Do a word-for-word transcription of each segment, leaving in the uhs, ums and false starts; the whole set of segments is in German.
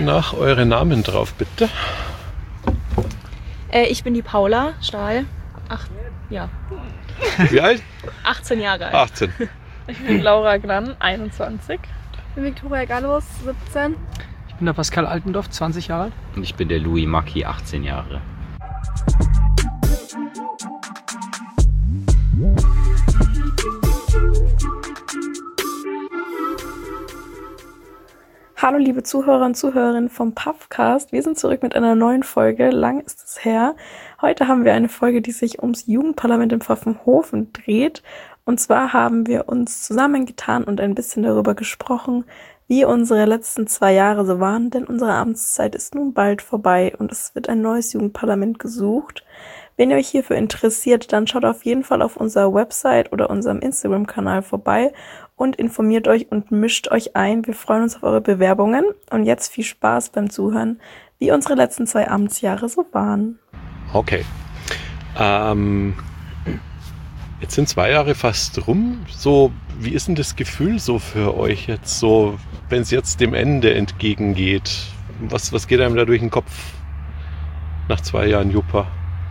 nach eure Namen drauf, bitte. Äh, ich bin die Paula Stahl. Acht, ja. Wie alt? achtzehn Jahre alt. achtzehn. Ich bin Laura Glann, einundzwanzig. Ich bin Viktoria Gallus, siebzehn. Ich bin der Pascal Altendorf, zwanzig Jahre alt. Und ich bin der Louis Macki, achtzehn Jahre. Hallo liebe Zuhörer und Zuhörerinnen vom Puffcast. Wir sind zurück mit einer neuen Folge. Lang ist es her. Heute haben wir eine Folge, die sich ums Jugendparlament in Pfaffenhofen dreht. Und zwar haben wir uns zusammengetan und ein bisschen darüber gesprochen, wie unsere letzten zwei Jahre so waren. Denn unsere Amtszeit ist nun bald vorbei und es wird ein neues Jugendparlament gesucht. Wenn ihr euch hierfür interessiert, dann schaut auf jeden Fall auf unserer Website oder unserem Instagram-Kanal vorbei und informiert euch und mischt euch ein. Wir freuen uns auf eure Bewerbungen und jetzt viel Spaß beim Zuhören, wie unsere letzten zwei Amtsjahre so waren. Okay. Ähm, jetzt sind zwei Jahre fast rum. So, wie ist denn das Gefühl so für euch jetzt so, wenn es jetzt dem Ende entgegengeht? Was, was geht einem da durch den Kopf nach zwei Jahren Juppa?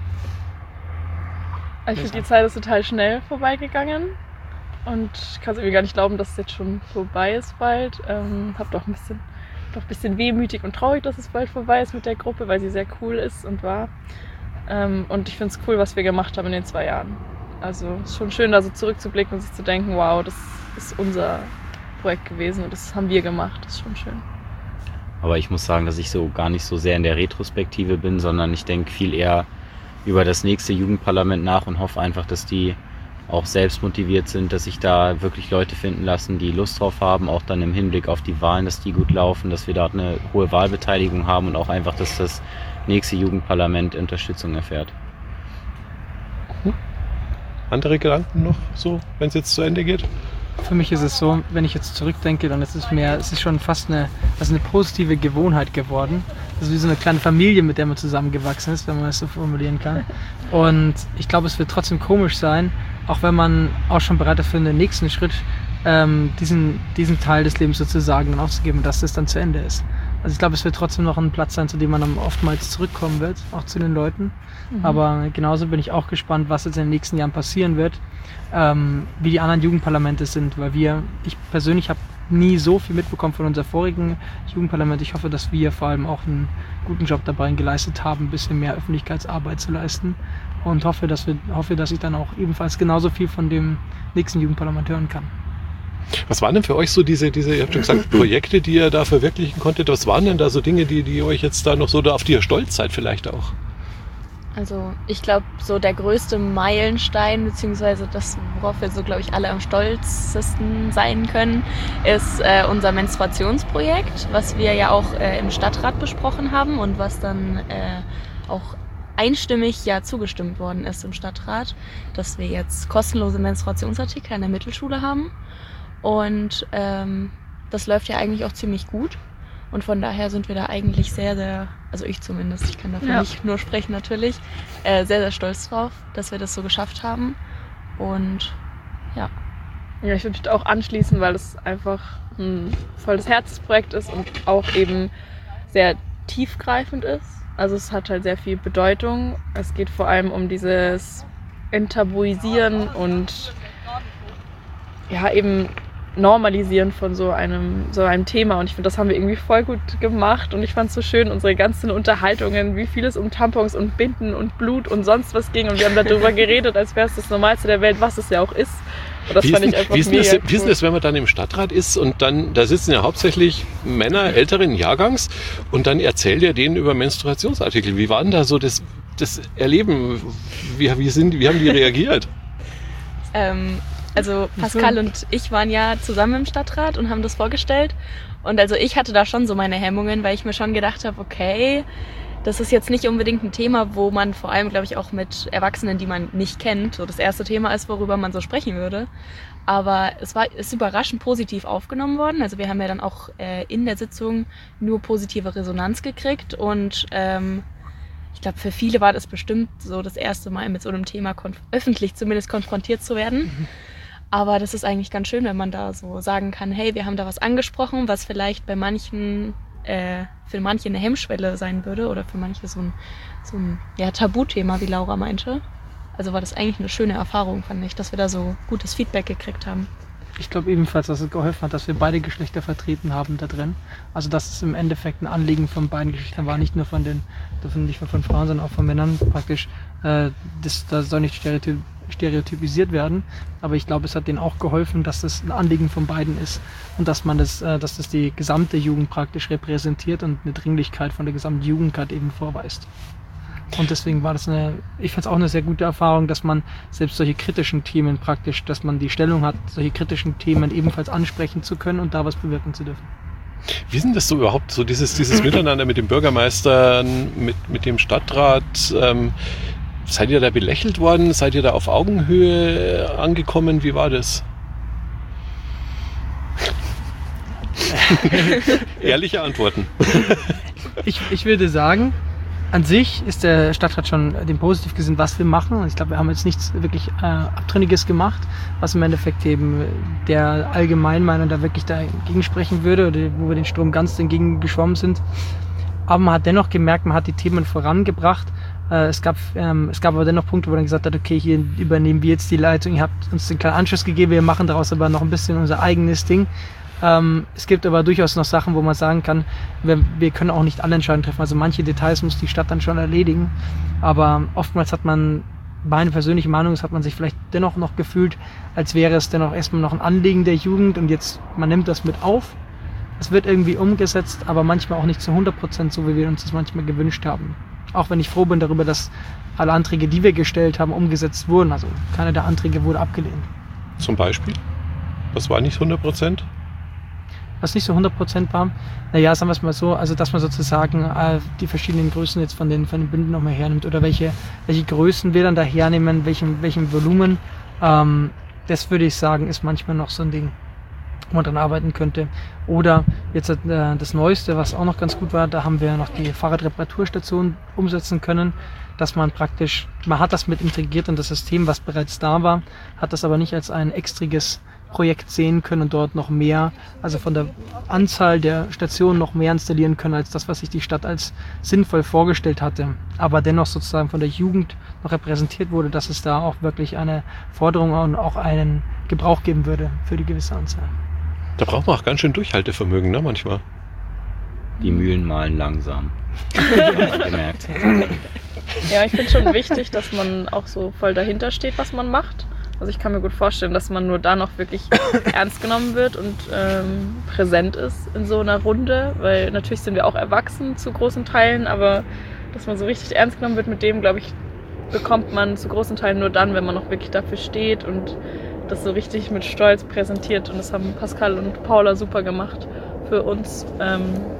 Ich finde, die Zeit ist total schnell vorbeigegangen und ich kann es irgendwie gar nicht glauben, dass es jetzt schon vorbei ist bald. Ähm, hab doch ein bisschen, doch ein bisschen wehmütig und traurig, dass es bald vorbei ist mit der Gruppe, weil sie sehr cool ist und war. Ähm, und ich finde es cool, was wir gemacht haben in den zwei Jahren. Also es ist schon schön, da so zurückzublicken und sich zu denken, wow, das ist unser Projekt gewesen und das haben wir gemacht. Das ist schon schön. Aber ich muss sagen, dass ich so gar nicht so sehr in der Retrospektive bin, sondern ich denke viel eher über das nächste Jugendparlament nach und hoffe einfach, dass die auch selbst motiviert sind, dass sich da wirklich Leute finden lassen, die Lust drauf haben, auch dann im Hinblick auf die Wahlen, dass die gut laufen, dass wir dort eine hohe Wahlbeteiligung haben und auch einfach, dass das nächste Jugendparlament Unterstützung erfährt. Andere Gedanken noch so, wenn es jetzt zu Ende geht? Für mich ist es so, wenn ich jetzt zurückdenke, dann ist es mehr, es ist schon fast eine, also eine positive Gewohnheit geworden. Das ist wie so eine kleine Familie, mit der man zusammengewachsen ist, wenn man es so formulieren kann. Und ich glaube, es wird trotzdem komisch sein, auch wenn man auch schon bereit ist für den nächsten Schritt, ähm, diesen, diesen Teil des Lebens sozusagen dann aufzugeben, dass das dann zu Ende ist. Also ich glaube, es wird trotzdem noch ein Platz sein, zu dem man dann oftmals zurückkommen wird, auch zu den Leuten. Mhm. Aber genauso bin ich auch gespannt, was jetzt in den nächsten Jahren passieren wird, ähm, wie die anderen Jugendparlamente sind, weil wir, ich persönlich habe nie so viel mitbekommen von unserem vorigen Jugendparlament. Ich hoffe, dass wir vor allem auch einen guten Job dabei geleistet haben, ein bisschen mehr Öffentlichkeitsarbeit zu leisten und hoffe, dass wir, hoffe, dass ich dann auch ebenfalls genauso viel von dem nächsten Jugendparlament hören kann. Was waren denn für euch so diese, diese, ihr habt schon gesagt, Projekte, die ihr da verwirklichen konntet? Was waren denn da so Dinge, die, die euch jetzt da noch so, auf die ihr stolz seid vielleicht auch? Also ich glaube, so der größte Meilenstein, beziehungsweise das, worauf wir so, glaube ich, alle am stolzesten sein können, ist äh, unser Menstruationsprojekt, was wir ja auch äh, im Stadtrat besprochen haben und was dann äh, auch einstimmig ja zugestimmt worden ist im Stadtrat, dass wir jetzt kostenlose Menstruationsartikel an der Mittelschule haben. Und ähm, das läuft ja eigentlich auch ziemlich gut. Und von daher sind wir da eigentlich sehr, sehr, also ich zumindest, ich kann dafür ja. nicht nur sprechen natürlich, äh, sehr, sehr stolz drauf, dass wir das so geschafft haben. Und ja. Ja, ich würde mich auch anschließen, weil es einfach ein volles Herzensprojekt ist und auch eben sehr tiefgreifend ist. Also es hat halt sehr viel Bedeutung. Es geht vor allem um dieses Enttabuisieren und ja eben Normalisieren von so einem, so einem Thema. Und ich finde, das haben wir irgendwie voll gut gemacht. Und ich fand es so schön, unsere ganzen Unterhaltungen, wie viel es um Tampons und Binden und Blut und sonst was ging. Und wir haben darüber geredet, als wäre es das Normalste der Welt, was es ja auch ist. Und das wie fand ist, ich einfach wie ist mega das, cool. Wie ist das, wenn man dann im Stadtrat ist und dann, da sitzen ja hauptsächlich Männer älteren Jahrgangs und dann erzählt ihr denen über Menstruationsartikel. Wie war denn da so das, das Erleben? Wie, wie, sind, wie haben die reagiert? ähm... Also Pascal und ich waren ja zusammen im Stadtrat und haben das vorgestellt. Und also ich hatte da schon so meine Hemmungen, weil ich mir schon gedacht habe, okay, das ist jetzt nicht unbedingt ein Thema, wo man vor allem, glaube ich, auch mit Erwachsenen, die man nicht kennt, so das erste Thema ist, worüber man so sprechen würde. Aber es war ist überraschend positiv aufgenommen worden. Also wir haben ja dann auch äh, in der Sitzung nur positive Resonanz gekriegt. Und ähm, ich glaube, für viele war das bestimmt so das erste Mal mit so einem Thema konf- öffentlich zumindest konfrontiert zu werden. Mhm. Aber das ist eigentlich ganz schön, wenn man da so sagen kann, hey, wir haben da was angesprochen, was vielleicht bei manchen äh, für manche eine Hemmschwelle sein würde oder für manche so ein, so ein ja, Tabuthema, wie Laura meinte. Also war das eigentlich eine schöne Erfahrung, fand ich, dass wir da so gutes Feedback gekriegt haben. Ich glaube ebenfalls, dass es geholfen hat, dass wir beide Geschlechter vertreten haben da drin. Also dass es im Endeffekt ein Anliegen von beiden Geschlechtern war, nicht nur von den, nicht nur von Frauen, sondern auch von Männern praktisch. Äh, das, das soll nicht stereotyp, stereotypisiert werden, aber ich glaube, es hat denen auch geholfen, dass das ein Anliegen von beiden ist und dass man das, äh, dass das die gesamte Jugend praktisch repräsentiert und eine Dringlichkeit von der gesamten Jugend gerade eben vorweist. Und deswegen war das eine, ich fand es auch eine sehr gute Erfahrung, dass man selbst solche kritischen Themen praktisch, dass man die Stellung hat, solche kritischen Themen ebenfalls ansprechen zu können und da was bewirken zu dürfen. Wie ist denn das so überhaupt, so dieses, dieses Miteinander mit dem Bürgermeister, mit, mit dem Stadtrat? Ähm, seid ihr da belächelt worden? Seid ihr da auf Augenhöhe angekommen? Wie war das? Ehrliche Antworten. Ich, ich würde sagen, an sich ist der Stadtrat schon dem positiv gesinnt, was wir machen. Und ich glaube, wir haben jetzt nichts wirklich äh, Abtrünniges gemacht, was im Endeffekt eben der Allgemeinmeinung da wirklich dagegen sprechen würde oder wo wir den Strom ganz entgegen geschwommen sind. Aber man hat dennoch gemerkt, man hat die Themen vorangebracht. Äh, es gab, ähm, es gab aber dennoch Punkte, wo man gesagt hat, okay, hier übernehmen wir jetzt die Leitung, ihr habt uns den kleinen Anschluss gegeben, wir machen daraus aber noch ein bisschen unser eigenes Ding. Ähm, es gibt aber durchaus noch Sachen, wo man sagen kann, wir, wir können auch nicht alle Entscheidungen treffen. Also manche Details muss die Stadt dann schon erledigen. Aber oftmals hat man, meine persönliche Meinung ist, hat man sich vielleicht dennoch noch gefühlt, als wäre es dennoch erstmal noch ein Anliegen der Jugend und jetzt, man nimmt das mit auf. Es wird irgendwie umgesetzt, aber manchmal auch nicht zu hundert Prozent so, wie wir uns das manchmal gewünscht haben. Auch wenn ich froh bin darüber, dass alle Anträge, die wir gestellt haben, umgesetzt wurden. Also keiner der Anträge wurde abgelehnt. Zum Beispiel? Was war nicht hundert Prozent? Was nicht so hundert Prozent war, naja, sagen wir es mal so, also dass man sozusagen äh, die verschiedenen Größen jetzt von den, von den Bünden nochmal hernimmt oder welche, welche Größen wir dann da hernehmen, welchem, welchem Volumen, ähm, das würde ich sagen, ist manchmal noch so ein Ding, wo man dran arbeiten könnte. Oder jetzt äh, das Neueste, was auch noch ganz gut war, da haben wir noch die Fahrradreparaturstation umsetzen können, dass man praktisch, man hat das mit integriert in das System, was bereits da war, hat das aber nicht als ein extriges Projekt sehen können und dort noch mehr, also von der Anzahl der Stationen noch mehr installieren können, als das, was sich die Stadt als sinnvoll vorgestellt hatte. Aber dennoch sozusagen von der Jugend noch repräsentiert wurde, dass es da auch wirklich eine Forderung und auch einen Gebrauch geben würde für die gewisse Anzahl. Da braucht man auch ganz schön Durchhaltevermögen, ne, manchmal. Die Mühlen mahlen langsam. Gemerkt. Ja, ich finde schon wichtig, dass man auch so voll dahinter steht, was man macht. Also ich kann mir gut vorstellen, dass man nur da noch wirklich ernst genommen wird und ähm, präsent ist in so einer Runde, weil natürlich sind wir auch erwachsen zu großen Teilen, aber dass man so richtig ernst genommen wird mit dem, glaube ich, bekommt man zu großen Teilen nur dann, wenn man auch wirklich dafür steht und das so richtig mit Stolz präsentiert. Und das haben Pascal und Paula super gemacht für uns ähm,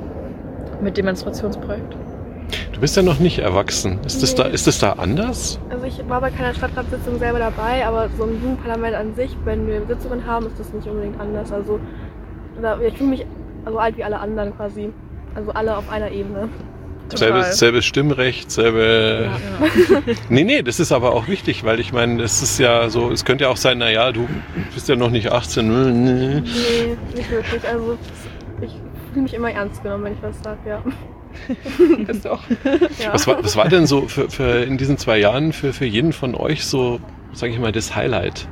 mit dem Menstruationsprojekt. Du bist ja noch nicht erwachsen. Ist das, da, ist das da anders? Also ich war bei keiner Stadtratssitzung selber dabei, aber so ein Jugendparlament an sich, wenn wir Sitzungen haben, ist das nicht unbedingt anders. Also ich fühle mich so alt wie alle anderen quasi. Also alle auf einer Ebene. Selbes, selbes Stimmrecht, selbe... Ja, ja. Nee, nee, das ist aber auch wichtig, weil ich meine, das ist ja so, es könnte ja auch sein, naja, du bist ja noch nicht achtzehn. Nee, nicht wirklich. Also ich fühle mich immer ernst genommen, wenn ich was sage, ja. Bist du auch. Ja. Was war, was war denn so für, für in diesen zwei Jahren für, für jeden von euch so, sage ich mal, das Highlight?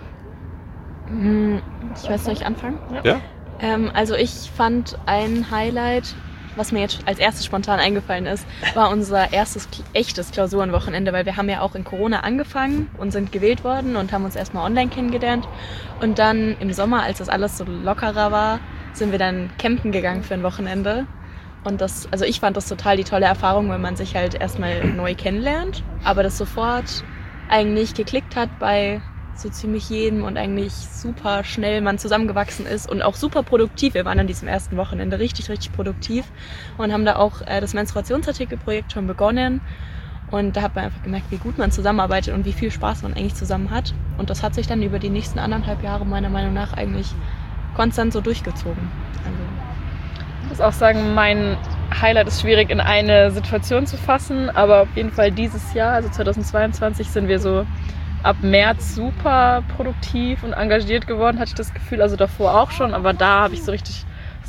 Ich weiß, soll ich anfangen? Ja? Ähm, also ich fand ein Highlight, was mir jetzt als erstes spontan eingefallen ist, war unser erstes echtes Klausurenwochenende, weil wir haben ja auch in Corona angefangen und sind gewählt worden und haben uns erstmal online kennengelernt. Und dann im Sommer, als das alles so lockerer war, sind wir dann campen gegangen für ein Wochenende. Und das, also ich fand das total die tolle Erfahrung, weil man sich halt erstmal neu kennenlernt, aber das sofort eigentlich geklickt hat bei so ziemlich jedem und eigentlich super schnell man zusammengewachsen ist und auch super produktiv. Wir waren an diesem ersten Wochenende richtig, richtig produktiv und haben da auch äh, das Menstruationsartikelprojekt schon begonnen. Und da hat man einfach gemerkt, wie gut man zusammenarbeitet und wie viel Spaß man eigentlich zusammen hat. Und das hat sich dann über die nächsten anderthalb Jahre meiner Meinung nach eigentlich konstant so durchgezogen. Also ich muss auch sagen, mein Highlight ist schwierig in eine Situation zu fassen, aber auf jeden Fall dieses Jahr, also zweitausendzweiundzwanzig, sind wir so ab März super produktiv und engagiert geworden, hatte ich das Gefühl, also davor auch schon, aber da habe ich so richtig das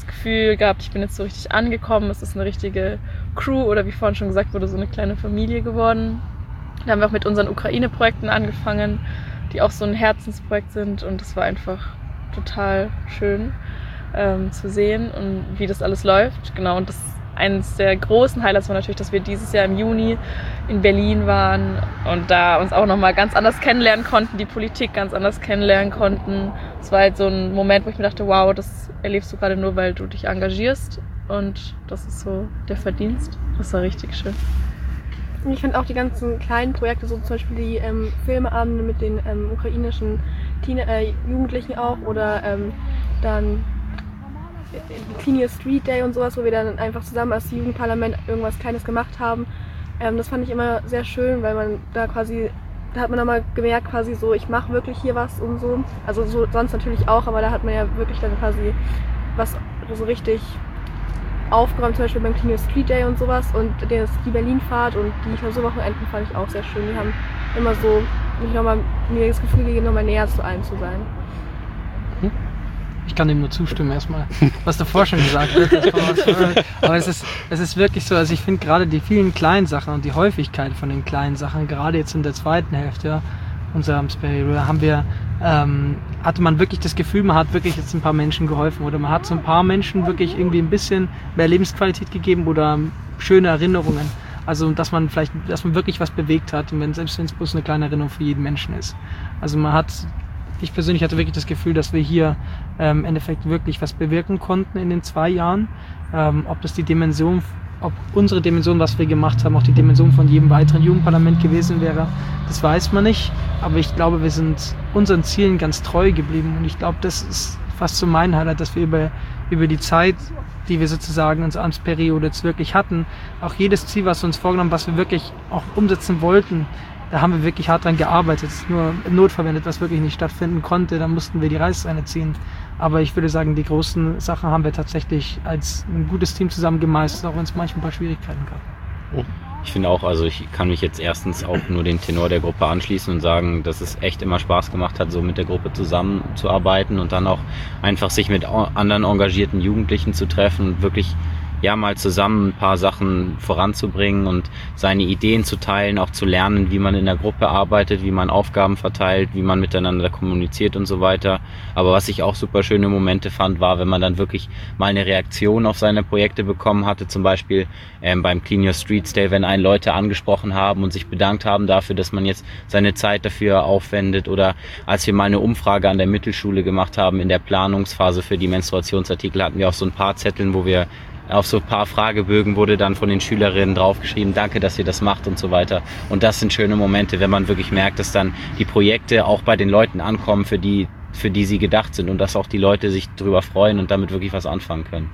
das Gefühl gehabt, ich bin jetzt so richtig angekommen, es ist eine richtige Crew oder wie vorhin schon gesagt wurde, so eine kleine Familie geworden. Da haben wir auch mit unseren Ukraine-Projekten angefangen, die auch so ein Herzensprojekt sind und es war einfach total schön ähm, zu sehen und wie das alles läuft. Genau, und das eines der großen Highlights war natürlich, dass wir dieses Jahr im Juni in Berlin waren und da uns auch nochmal ganz anders kennenlernen konnten, die Politik ganz anders kennenlernen konnten. Es war halt so ein Moment, wo ich mir dachte, wow, das erlebst du gerade nur, weil du dich engagierst und das ist so der Verdienst. Das war richtig schön. Ich finde auch die ganzen kleinen Projekte, so zum Beispiel die ähm, Filmeabende mit den ähm, ukrainischen Teen- äh, Jugendlichen auch oder ähm, dann Clean Street Day und sowas, wo wir dann einfach zusammen als Jugendparlament irgendwas Kleines gemacht haben. Ähm, das fand ich immer sehr schön, weil man da quasi, da hat man nochmal gemerkt quasi so, ich mache wirklich hier was und so. Also so sonst natürlich auch, aber da hat man ja wirklich dann quasi was so richtig aufgeräumt, zum Beispiel beim Clean Street Day und sowas und das, die Berlin-Fahrt und die Klausurwochenenden fand ich auch sehr schön. Die haben immer so mich noch mal, mir das Gefühl gegeben, nochmal näher zu einem zu sein. Ich kann dem nur zustimmen erstmal, was davor schon gesagt wird. Aber es ist, es ist wirklich so, also ich finde gerade die vielen kleinen Sachen und die Häufigkeit von den kleinen Sachen, gerade jetzt in der zweiten Hälfte unserer Amtsperiode, haben wir, ähm, hatte man wirklich das Gefühl, man hat wirklich jetzt ein paar Menschen geholfen oder man hat so ein paar Menschen wirklich irgendwie ein bisschen mehr Lebensqualität gegeben oder schöne Erinnerungen. Also dass man vielleicht, dass man wirklich was bewegt hat und wenn, selbst wenn es bloß eine kleine Erinnerung für jeden Menschen ist. Also man hat, ich persönlich hatte wirklich das Gefühl, dass wir hier ähm, im Endeffekt wirklich was bewirken konnten in den zwei Jahren. Ähm, ob das die Dimension, ob unsere Dimension, was wir gemacht haben, auch die Dimension von jedem weiteren Jugendparlament gewesen wäre, das weiß man nicht. Aber ich glaube, wir sind unseren Zielen ganz treu geblieben und ich glaube, das ist fast so mein Highlight, dass wir über, über die Zeit, die wir sozusagen in unserer Amtsperiode jetzt wirklich hatten, auch jedes Ziel, was wir uns vorgenommen haben, was wir wirklich auch umsetzen wollten, da haben wir wirklich hart dran gearbeitet, nur im Notfall, wenn etwas wirklich nicht stattfinden konnte, dann mussten wir die Reißleine ziehen. Aber ich würde sagen, die großen Sachen haben wir tatsächlich als ein gutes Team zusammen gemeistert, auch wenn es manchmal ein paar Schwierigkeiten gab. Ich finde auch, also ich kann mich jetzt erstens auch nur den Tenor der Gruppe anschließen und sagen, dass es echt immer Spaß gemacht hat, so mit der Gruppe zusammenzuarbeiten und dann auch einfach sich mit anderen engagierten Jugendlichen zu treffen und wirklich ja mal zusammen ein paar Sachen voranzubringen und seine Ideen zu teilen, auch zu lernen, wie man in der Gruppe arbeitet, wie man Aufgaben verteilt, wie man miteinander kommuniziert und so weiter. Aber was ich auch super schöne Momente fand, war, wenn man dann wirklich mal eine Reaktion auf seine Projekte bekommen hatte, zum Beispiel ähm, beim Clean Your Streets Day, wenn einen Leute angesprochen haben und sich bedankt haben dafür, dass man jetzt seine Zeit dafür aufwendet, oder als wir mal eine Umfrage an der Mittelschule gemacht haben in der Planungsphase für die Menstruationsartikel, hatten wir auch so ein paar Zetteln, wo wir auf so ein paar Fragebögen wurde dann von den Schülerinnen draufgeschrieben, danke, dass ihr das macht und so weiter. Und das sind schöne Momente, wenn man wirklich merkt, dass dann die Projekte auch bei den Leuten ankommen, für die, für die sie gedacht sind und dass auch die Leute sich drüber freuen und damit wirklich was anfangen können.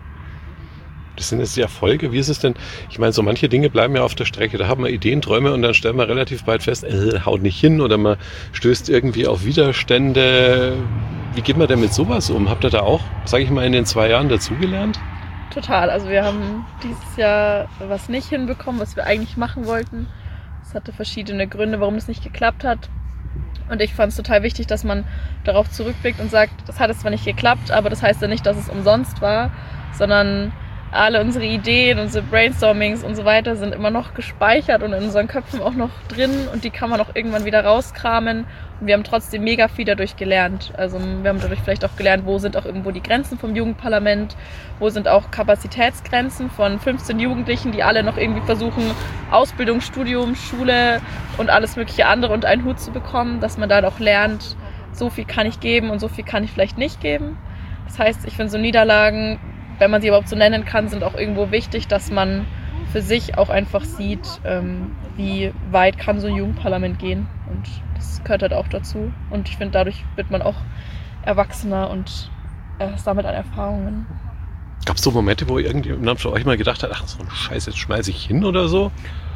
Das sind jetzt die Erfolge. Wie ist es denn? Ich meine, so manche Dinge bleiben ja auf der Strecke. Da haben wir Ideen, Träume und dann stellen wir relativ bald fest, äh, haut nicht hin oder man stößt irgendwie auf Widerstände. Wie geht man denn mit sowas um? Habt ihr da auch, sage ich mal, in den zwei Jahren dazugelernt? Total. Also wir haben dieses Jahr was nicht hinbekommen, was wir eigentlich machen wollten. Es hatte verschiedene Gründe, warum es nicht geklappt hat. Und ich fand es total wichtig, dass man darauf zurückblickt und sagt, das hat es zwar nicht geklappt, aber das heißt ja nicht, dass es umsonst war, sondern alle unsere Ideen, unsere Brainstormings und so weiter sind immer noch gespeichert und in unseren Köpfen auch noch drin und die kann man auch irgendwann wieder rauskramen. Und wir haben trotzdem mega viel dadurch gelernt. Also wir haben dadurch vielleicht auch gelernt, wo sind auch irgendwo die Grenzen vom Jugendparlament, wo sind auch Kapazitätsgrenzen von fünfzehn Jugendlichen, die alle noch irgendwie versuchen, Ausbildung, Studium, Schule und alles mögliche andere unter einen Hut zu bekommen, dass man da auch lernt, so viel kann ich geben und so viel kann ich vielleicht nicht geben. Das heißt, ich finde so Niederlagen, wenn man sie überhaupt so nennen kann, sind auch irgendwo wichtig, dass man für sich auch einfach sieht, ähm, wie weit kann so ein Jugendparlament gehen. Und das gehört halt auch dazu. Und ich finde, dadurch wird man auch erwachsener und äh, sammelt an Erfahrungen. Gab es so Momente, wo irgendjemand von euch mal gedacht hat, ach so ein Scheiß, jetzt schmeiße ich hin oder so?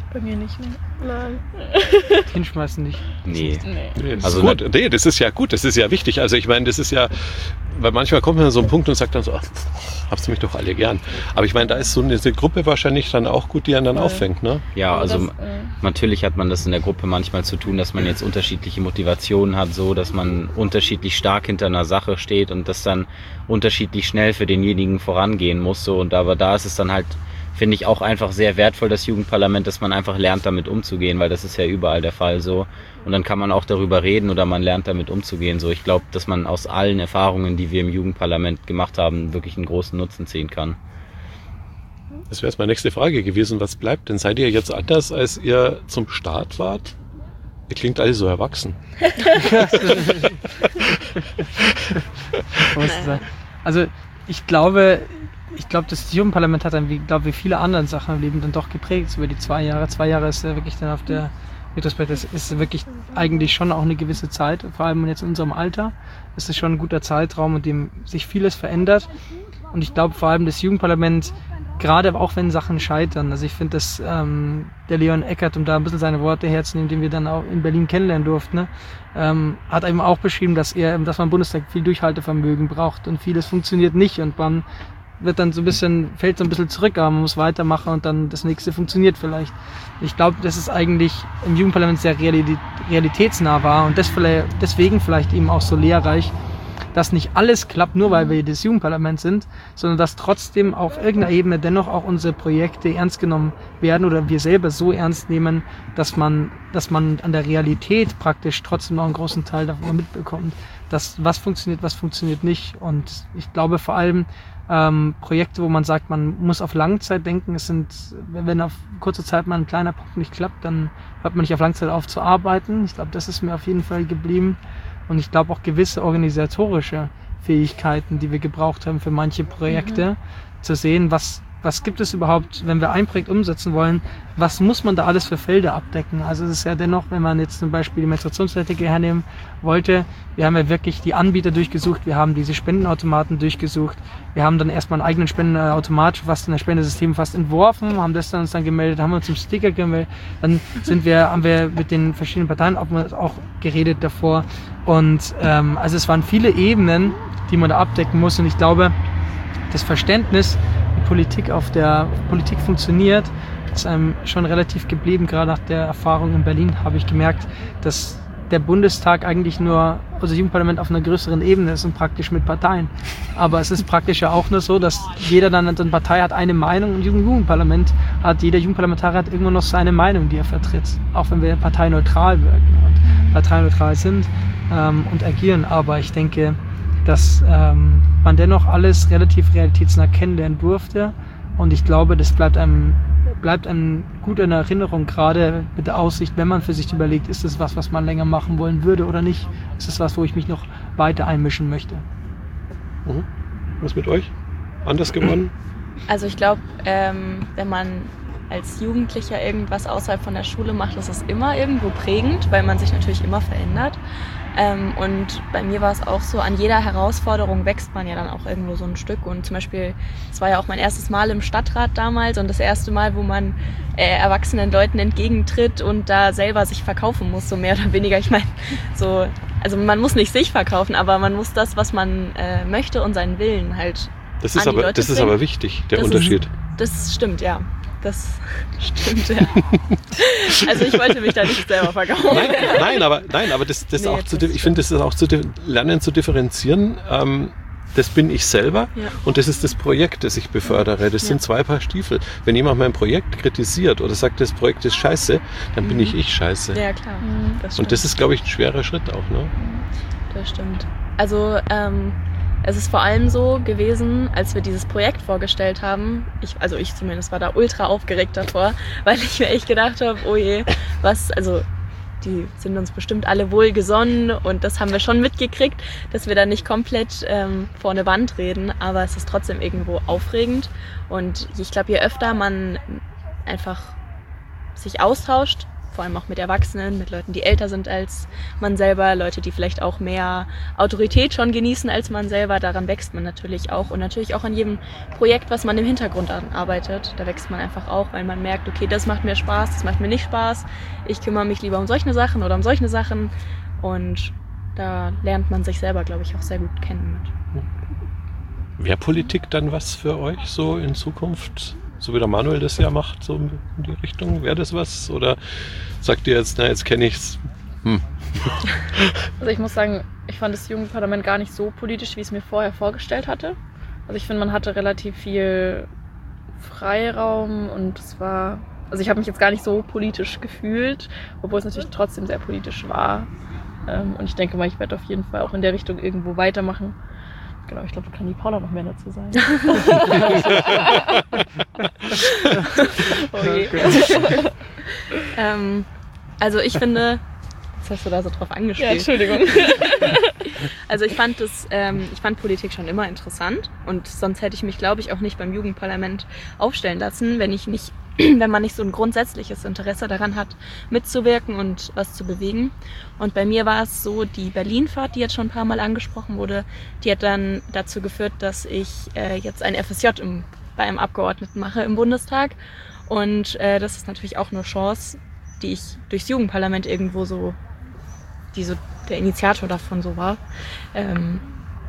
Bei mir nicht, ne? Nein. Hinschmeißen nicht. Nee. Nee. Nee, das Also ist gut. Nee, das ist ja gut, das ist ja wichtig. Also ich meine, das ist ja, weil manchmal kommt man an so einen Punkt und sagt dann so, ach, habt ihr mich doch alle gern. Aber ich meine, da ist so eine, eine Gruppe wahrscheinlich dann auch gut, die einen dann Voll. auffängt, ne? Ja, Aber also das, äh, natürlich hat man das in der Gruppe manchmal zu tun, dass man jetzt unterschiedliche Motivationen hat, so dass man unterschiedlich stark hinter einer Sache steht und das dann unterschiedlich schnell für denjenigen vorangehen muss. So. Und aber da ist es dann halt, finde ich, auch einfach sehr wertvoll, das Jugendparlament, dass man einfach lernt, damit umzugehen, weil das ist ja überall der Fall so. Und dann kann man auch darüber reden oder man lernt, damit umzugehen. So, ich glaube, dass man aus allen Erfahrungen, die wir im Jugendparlament gemacht haben, wirklich einen großen Nutzen ziehen kann. Das wäre jetzt meine nächste Frage gewesen. Was bleibt denn? Seid ihr jetzt anders, als ihr zum Start wart? Ihr klingt alle so erwachsen. Also ich glaube, ich glaube, das Jugendparlament hat dann, wie glaube wie viele andere Sachen im Leben dann doch geprägt über die zwei Jahre. Zwei Jahre ist ja wirklich dann auf der Retrospekt, das ist wirklich eigentlich schon auch eine gewisse Zeit, vor allem jetzt in unserem Alter. Das ist schon ein guter Zeitraum, in dem sich vieles verändert. Und ich glaube vor allem das Jugendparlament, gerade auch wenn Sachen scheitern, also ich finde, dass ähm, der Leon Eckert, um da ein bisschen seine Worte herzunehmen, den wir dann auch in Berlin kennenlernen durften, ne, ähm, hat eben auch beschrieben, dass er, dass man im Bundestag viel Durchhaltevermögen braucht und vieles funktioniert nicht und man wird dann so ein bisschen, fällt so ein bisschen zurück, aber man muss weitermachen und dann das nächste funktioniert vielleicht. Ich glaube, dass es eigentlich im Jugendparlament sehr realitätsnah war und deswegen vielleicht eben auch so lehrreich, dass nicht alles klappt, nur weil wir das Jugendparlament sind, sondern dass trotzdem auf irgendeiner Ebene dennoch auch unsere Projekte ernst genommen werden oder wir selber so ernst nehmen, dass man, dass man an der Realität praktisch trotzdem noch einen großen Teil davon mitbekommt, dass was funktioniert, was funktioniert nicht. Und ich glaube vor allem ähm, Projekte, wo man sagt, man muss auf Langzeit denken. Es sind, wenn auf kurze Zeit mal ein kleiner Punkt nicht klappt, dann hört man nicht auf Langzeit auf zu arbeiten. Ich glaube, das ist mir auf jeden Fall geblieben. Und ich glaube auch gewisse organisatorische Fähigkeiten, die wir gebraucht haben für manche Projekte, mhm. zu sehen, was, was gibt es überhaupt, wenn wir ein Projekt umsetzen wollen, was muss man da alles für Felder abdecken. Also es ist ja dennoch, wenn man jetzt zum Beispiel die Menstruationstätige hernehmen wollte, wir haben ja wirklich die Anbieter durchgesucht, wir haben diese Spendenautomaten durchgesucht, wir haben dann erstmal einen eigenen Spendenautomat fast in das Spendesystem fast entworfen, haben das dann uns dann gemeldet, haben uns zum Sticker gemeldet, dann sind wir, haben wir mit den verschiedenen Parteien auch, auch geredet davor und ähm, also es waren viele Ebenen, die man da abdecken muss und ich glaube, das Verständnis, wie Politik auf der Politik funktioniert, ist einem schon relativ geblieben. Gerade nach der Erfahrung in Berlin habe ich gemerkt, dass der Bundestag eigentlich nur, also das Jugendparlament auf einer größeren Ebene ist und praktisch mit Parteien. Aber es ist praktisch ja auch nur so, dass jeder dann, eine Partei hat eine Meinung und im Jugendparlament hat jeder Jugendparlamentarier hat irgendwo noch seine Meinung, die er vertritt. Auch wenn wir parteineutral wirken und parteineutral sind ähm, und agieren. Aber ich denke, dass ähm, man dennoch alles relativ realitätsnah kennenlernen durfte und ich glaube, das bleibt einem, bleibt einem gut in Erinnerung, gerade mit der Aussicht, wenn man für sich überlegt, ist das was, was man länger machen wollen würde oder nicht, ist das was, wo ich mich noch weiter einmischen möchte. Mhm. Was mit euch? Anders geworden? Also ich glaube, ähm, wenn man als Jugendlicher irgendwas außerhalb von der Schule macht, ist es immer irgendwo prägend, weil man sich natürlich immer verändert. Ähm, und bei mir war es auch so, an jeder Herausforderung wächst man ja dann auch irgendwo so ein Stück. Und zum Beispiel, es war ja auch mein erstes Mal im Stadtrat damals und das erste Mal, wo man äh, erwachsenen Leuten entgegentritt und da selber sich verkaufen muss, so mehr oder weniger. Ich meine, so, also man muss nicht sich verkaufen, aber man muss das, was man äh, möchte und seinen Willen halt Das ist an die aber, Leute das ist bringen. aber wichtig, der Das Unterschied. Ist, das stimmt, ja. Das stimmt, ja. Also ich wollte mich da nicht selber verkaufen. Nein, nein, aber, nein, aber das, das Nee, auch zu, das ich finde, das ist auch zu lernen zu differenzieren. Ähm, das bin ich selber Ja. und das ist das Projekt, das ich befördere. Das Ja. sind zwei Paar Stiefel. Wenn jemand mein Projekt kritisiert oder sagt, das Projekt ist scheiße, dann bin Mhm. ich ich scheiße. Ja, klar. Das Und das ist, glaube ich, ein schwerer Schritt auch. Ne? Das stimmt. Also ähm, es ist vor allem so gewesen, als wir dieses Projekt vorgestellt haben, ich, also ich zumindest war da ultra aufgeregt davor, weil ich mir echt gedacht habe, oh je, was, also die sind uns bestimmt alle wohlgesonnen und das haben wir schon mitgekriegt, dass wir da nicht komplett ähm, vor eine Wand reden, aber es ist trotzdem irgendwo aufregend und ich glaube, je öfter man einfach sich austauscht vor allem auch mit Erwachsenen, mit Leuten, die älter sind als man selber, Leute, die vielleicht auch mehr Autorität schon genießen als man selber. Daran wächst man natürlich auch und natürlich auch an jedem Projekt, was man im Hintergrund arbeitet. Da wächst man einfach auch, weil man merkt, okay, das macht mir Spaß, das macht mir nicht Spaß. Ich kümmere mich lieber um solche Sachen oder um solche Sachen und da lernt man sich selber, glaube ich, auch sehr gut kennen mit. Wäre Politik dann was für euch so in Zukunft? So wie der Manuel das ja macht, so in die Richtung, wäre das was? Oder sagt ihr jetzt, na, jetzt kenne ich's? Hm. Also ich muss sagen, ich fand das Jugendparlament gar nicht so politisch, wie ich es mir vorher vorgestellt hatte. Also ich finde, man hatte relativ viel Freiraum und es war, also ich habe mich jetzt gar nicht so politisch gefühlt, obwohl es natürlich trotzdem sehr politisch war. Und ich denke mal, ich werde auf jeden Fall auch in der Richtung irgendwo weitermachen. Genau, ich glaube, da kann die Paula noch mehr dazu sagen. Oh je. ähm, also ich finde, jetzt hast du da so drauf angespielt. Ja, Entschuldigung. Also ich fand das, ähm, ich fand Politik schon immer interessant und sonst hätte ich mich, glaube ich, auch nicht beim Jugendparlament aufstellen lassen, wenn ich nicht, wenn man nicht so ein grundsätzliches Interesse daran hat, mitzuwirken und was zu bewegen. Und bei mir war es so, die Berlinfahrt, die jetzt schon ein paar Mal angesprochen wurde, die hat dann dazu geführt, dass ich äh, jetzt ein F S J im, bei einem Abgeordneten mache im Bundestag. Und äh, das ist natürlich auch eine Chance, die ich durchs Jugendparlament irgendwo so, die so der Initiator davon so war. Ähm,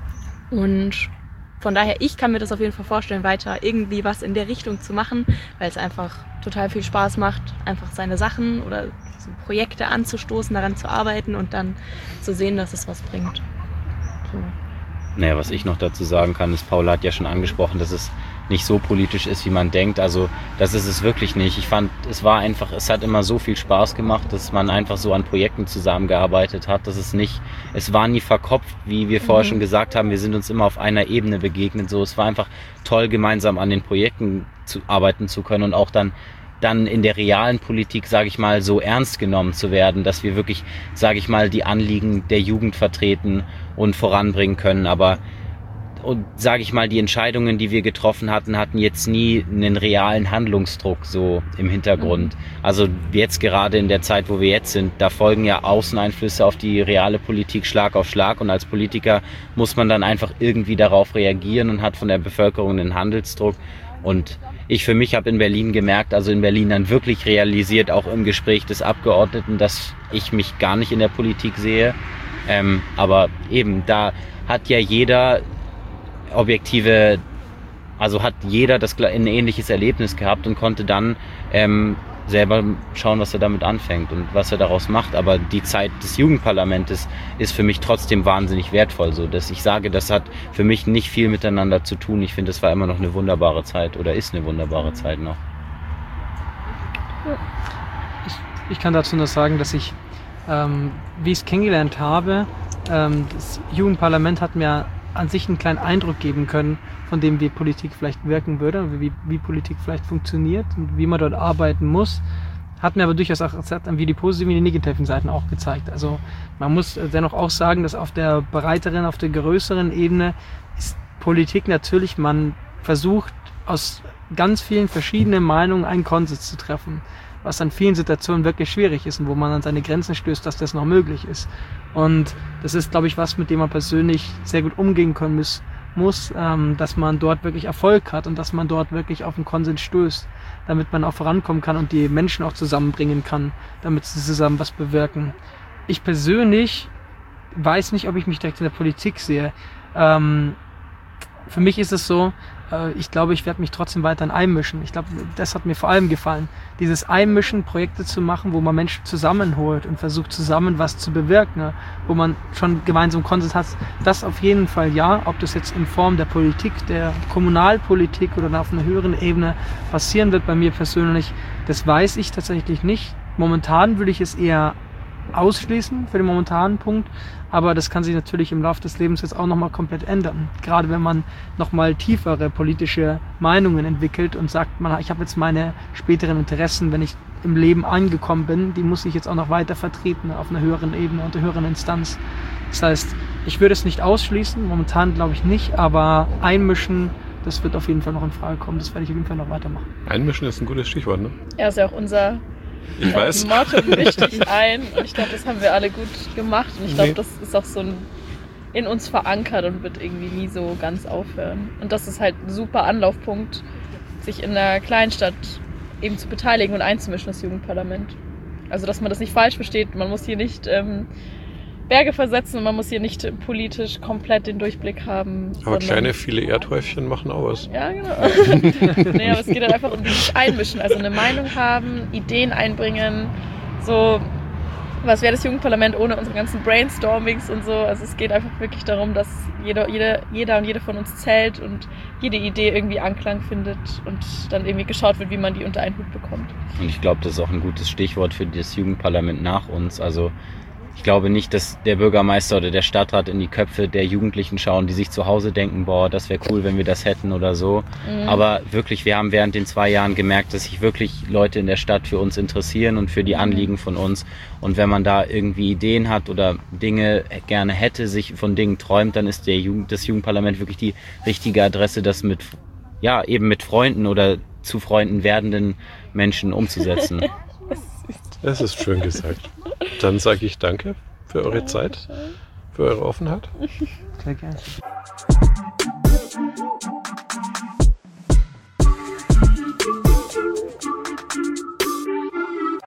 und von daher, ich kann mir das auf jeden Fall vorstellen, weiter irgendwie was in der Richtung zu machen, weil es einfach total viel Spaß macht, einfach seine Sachen oder so Projekte anzustoßen, daran zu arbeiten und dann zu sehen, dass es was bringt. So. Naja, was ich noch dazu sagen kann, ist, Paula hat ja schon angesprochen, dass es nicht so politisch ist, wie man denkt. Also das ist es wirklich nicht. Ich fand, es war einfach, es hat immer so viel Spaß gemacht, dass man einfach so an Projekten zusammengearbeitet hat. Das ist nicht, es war nie verkopft, wie wir vorher schon gesagt haben. Wir sind uns immer auf einer Ebene begegnet. So, es war einfach toll, gemeinsam an den Projekten zu arbeiten zu können und auch dann dann in der realen Politik, sage ich mal, so ernst genommen zu werden, dass wir wirklich, sage ich mal, die Anliegen der Jugend vertreten und voranbringen können. Aber und sage ich mal, die Entscheidungen, die wir getroffen hatten, hatten jetzt nie einen realen Handlungsdruck so im Hintergrund. Mhm. Also jetzt gerade in der Zeit, wo wir jetzt sind, da folgen ja Außeneinflüsse auf die reale Politik Schlag auf Schlag und als Politiker muss man dann einfach irgendwie darauf reagieren und hat von der Bevölkerung einen Handelsdruck. Und ich für mich habe in Berlin gemerkt, also in Berlin dann wirklich realisiert, auch im Gespräch des Abgeordneten, dass ich mich gar nicht in der Politik sehe. Ähm, aber eben, da hat ja jeder objektive, also hat jeder das ein ähnliches Erlebnis gehabt und konnte dann ähm, selber schauen, was er damit anfängt und was er daraus macht. Aber die Zeit des Jugendparlamentes ist für mich trotzdem wahnsinnig wertvoll. So, dass ich sage, das hat für mich nicht viel miteinander zu tun. Ich finde, es war immer noch eine wunderbare Zeit oder ist eine wunderbare Zeit noch. Ich, ich kann dazu nur sagen, dass ich, ähm, wie ich es kennengelernt habe, ähm, das Jugendparlament hat mir an sich einen kleinen Eindruck geben können, von dem wie Politik vielleicht wirken würde, wie, wie Politik vielleicht funktioniert und wie man dort arbeiten muss. Hat mir aber durchaus auch wie die positiven wie die negativen Seiten auch gezeigt. Also man muss dennoch auch sagen, dass auf der breiteren, auf der größeren Ebene ist Politik natürlich, man versucht aus ganz vielen verschiedenen Meinungen einen Konsens zu treffen, was an vielen Situationen wirklich schwierig ist und wo man an seine Grenzen stößt, dass das noch möglich ist. Und das ist, glaube ich, was, mit dem man persönlich sehr gut umgehen können muss, muss ähm, dass man dort wirklich Erfolg hat und dass man dort wirklich auf einen Konsens stößt, damit man auch vorankommen kann und die Menschen auch zusammenbringen kann, damit sie zusammen was bewirken. Ich persönlich weiß nicht, ob ich mich direkt in der Politik sehe. Ähm, für mich ist es so, ich glaube, ich werde mich trotzdem weiterhin einmischen. Ich glaube, das hat mir vor allem gefallen. Dieses Einmischen, Projekte zu machen, wo man Menschen zusammenholt und versucht zusammen was zu bewirken, wo man schon gemeinsam Konsens hat, das auf jeden Fall ja. Ob das jetzt in Form der Politik, der Kommunalpolitik oder auf einer höheren Ebene passieren wird bei mir persönlich, das weiß ich tatsächlich nicht. Momentan würde ich es eher ausschließen für den momentanen Punkt, aber das kann sich natürlich im Laufe des Lebens jetzt auch nochmal komplett ändern. Gerade wenn man nochmal tiefere politische Meinungen entwickelt und sagt, man, ich habe jetzt meine späteren Interessen, wenn ich im Leben angekommen bin, die muss ich jetzt auch noch weiter vertreten auf einer höheren Ebene und einer höheren Instanz. Das heißt, ich würde es nicht ausschließen, momentan glaube ich nicht, aber einmischen, das wird auf jeden Fall noch in Frage kommen, das werde ich auf jeden Fall noch weitermachen. Einmischen ist ein gutes Stichwort, ne? Ja, ist ja auch unser Ich weiß. Das Motto mischt dich ein und ich glaube, das haben wir alle gut gemacht und ich glaube, Nee. das ist auch so ein in uns verankert und wird irgendwie nie so ganz aufhören. Und das ist halt ein super Anlaufpunkt, sich in einer Kleinstadt eben zu beteiligen und einzumischen, das Jugendparlament. Also, dass man das nicht falsch versteht. Man muss hier nicht ähm, Berge versetzen und man muss hier nicht politisch komplett den Durchblick haben. Aber kleine, viele Erdhäufchen machen auch was. Ja, genau. Nee, aber es geht halt einfach um dieses Einmischen. Also eine Meinung haben, Ideen einbringen. So, was wäre das Jugendparlament ohne unsere ganzen Brainstormings und so. Also es geht einfach wirklich darum, dass jeder, jeder, jeder und jede von uns zählt und jede Idee irgendwie Anklang findet und dann irgendwie geschaut wird, wie man die unter einen Hut bekommt. Und ich glaube, das ist auch ein gutes Stichwort für das Jugendparlament nach uns. Also ich glaube nicht, dass der Bürgermeister oder der Stadtrat in die Köpfe der Jugendlichen schauen, die sich zu Hause denken, boah, das wäre cool, wenn wir das hätten oder so. Mhm. Aber wirklich, wir haben während den zwei Jahren gemerkt, dass sich wirklich Leute in der Stadt für uns interessieren und für die Anliegen von uns. Und wenn man da irgendwie Ideen hat oder Dinge gerne hätte, sich von Dingen träumt, dann ist der Jugend, das Jugendparlament wirklich die richtige Adresse, das mit, ja, eben mit Freunden oder zu Freunden werdenden Menschen umzusetzen. Das ist schön gesagt. Dann sage ich danke für eure Zeit, für eure Offenheit. Sehr gerne.